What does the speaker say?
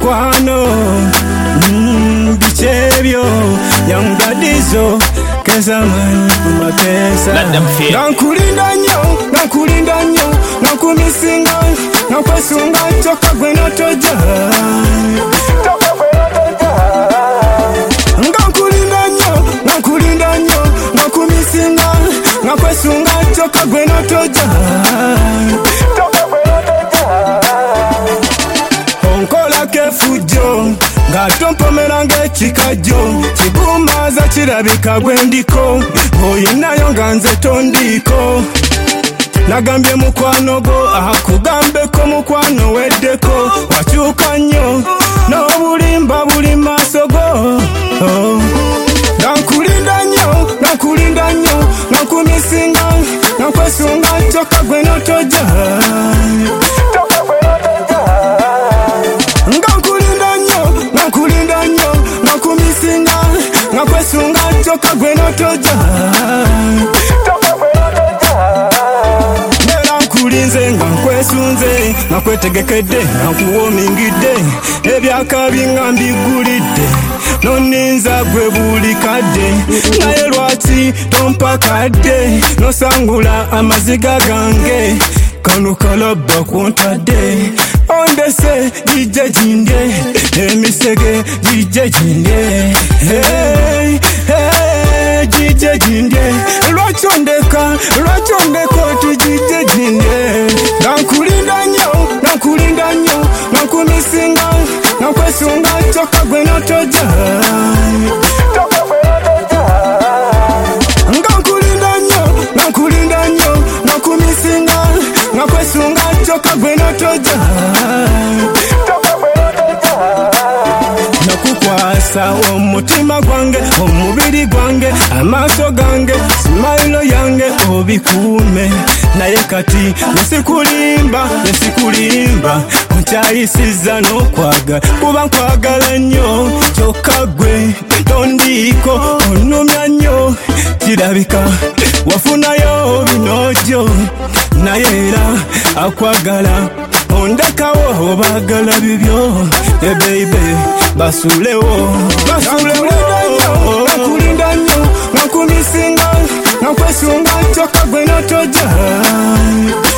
mukwano bichebyo young gadizo kezaman mapesa nakulinda nyo nakumisinga nakwesunga choka gwe notoja nakulinda nyo nakumisinga nakwesunga choka gwe notoja onkola kefujo ngatompomerange chikajo chigumaza chirabika gwendiko oyinayo nganze tondiko nagambye mukwano go akugambeko mukwano weddeko wakyuka nnyo n'obulimba buli maaso go nakulinda nnyo nakumisinga nakwesunga choka gwe notoja nakulinda nnyo nakumisinga nakwesunga choka gwe notoja nkulinze nga nkwesunze nakwetegekedde nakuwomingidde ebyakabi nga mbigulidde noninza gwe buli kadde naye lwaki tompakadde nosangula amaziga gange kano kalabba kuntadde ondese jije jinde emisege jije jinde jije jinde lwachondeka tujije jinde nakulinda nnyo nakumisinga nakwesunga choka gwe notoja nakulinda nnyo nakumisinga nakwesunga choka gwe notoja nakukwasa omutima gwange omubiri gwange amaaso gange simayilo yange obikuume naye kati nesikulimba nkyayisiza n'okwagala kuba nkwagala nnyo kyokka gwe tondiiko onumya nnyo kirabika wafunayo binojo naye era akwagala ondekawo obagala bibyo baby basulewo nakulinda nnyo nakumisinga nakwesunga choka gwe notoja